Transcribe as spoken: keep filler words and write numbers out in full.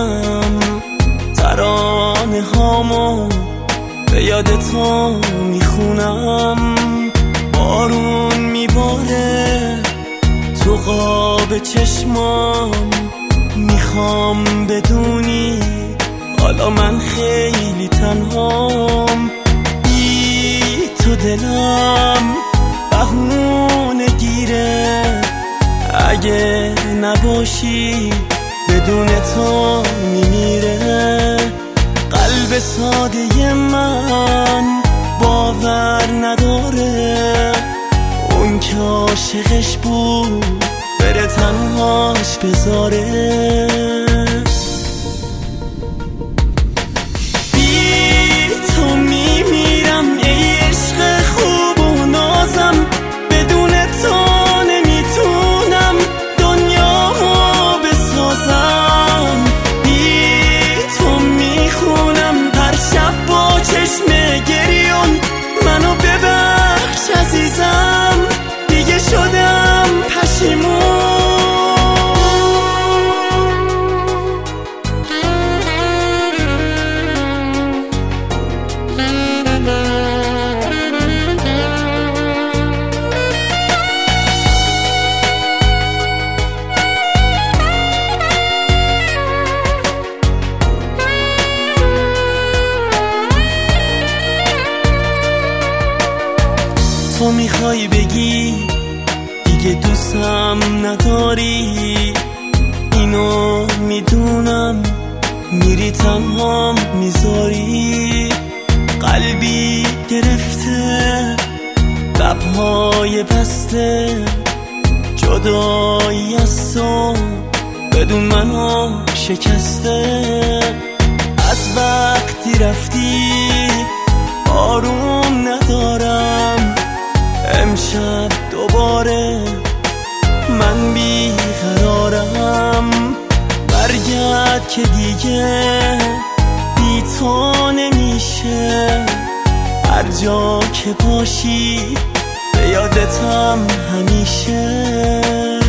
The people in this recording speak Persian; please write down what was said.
میخونم، ترانه هامو به یاد تو میخونم. بارون میباره تو قاب چشمام، میخوام بدونی حالا من خیلی تنهام. بی تو دلم بهونه گیره، اگه نباشی بدون تو میمیره. قلب ساده من باور نداره، اون که عاشقش بود بره تنهاش بذاره. بی تو میمیرم ای عشق خوب و نازم، بدون تو نمیتونم دنیامو بسازم. بی تو میخونم هر شب با چشم گریون، منو ببخش عزیزم دیگه شدم پشیمون. تو میخوای بگی دیگه دوستم نداری، اینو میدونم، میری تنهام میذاری. قلبی گرفته لبهای بسته، جدایی از تو بدون منو شکسته. از وقتی رفتی آروم ندارم، امشب دوباره من بیقرارم. برگرد که دیگه بی تو نمیشه، هر جا که باشی به یادتم همیشه.